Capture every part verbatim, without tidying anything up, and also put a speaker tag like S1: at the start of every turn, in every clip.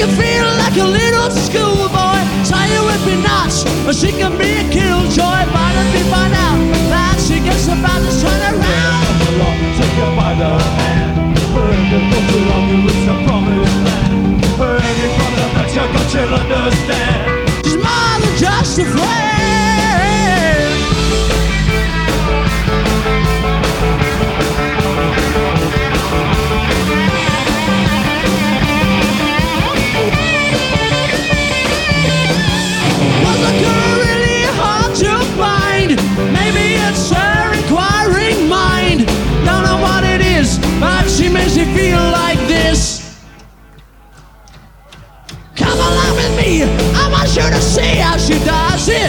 S1: you feel like a little schoolboy. Say you would be nuts, but she can be a killjoy. But if you find out that she gets about to turn around,
S2: come along and take her by the hand. Heard it for too long, you reach the promised land. Any problem that you got, you'll understand.
S1: she's more than just a friend. Was a girl really hard to find? Maybe it's her inquiring mind. Don't know what it is, but she makes me feel like this. Come along with me, I want you to see how she does it.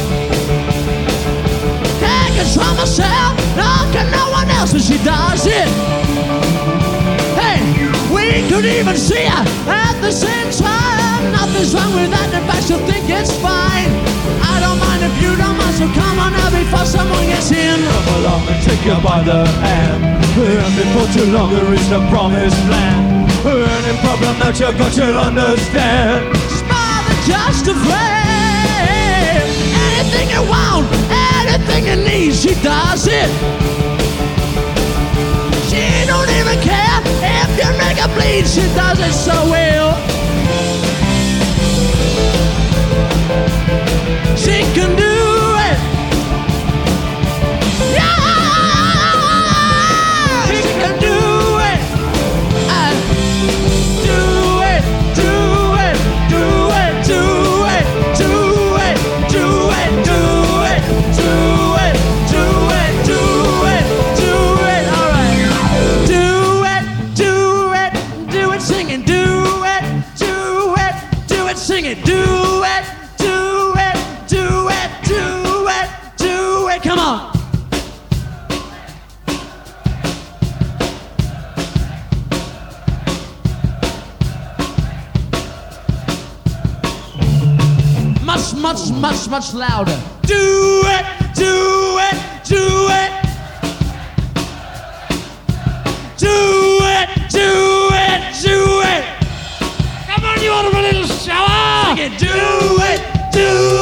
S1: Can't control myself, no, can no one else, but she does it. Hey, we could even see her at the same time. Nothing's wrong with that, in fact you'll think it's fine. I don't mind if you don't mind, so come on now before someone gets in.
S2: Come along and take her by the hand. And before too long you reach the promised land. Any problem that you got, you'll understand.
S1: She's more than just a friend. Anything you want, anything you need, she does it. She don't even care if you make her bleed, she does it so well. She can do it. Yeah, she can do it. Uh, do it, do it, do it, do it, do it, do it, do it, do it, do it, do it, do it. All right. Do it, do it, do it, sing it. Do it, do it, do it, sing it. Do it. Come on. Much, much, much, much louder. Do it, do it, do it. Do it, do it, do it. Come on, you want a little shower? Sing it. Do it, do it.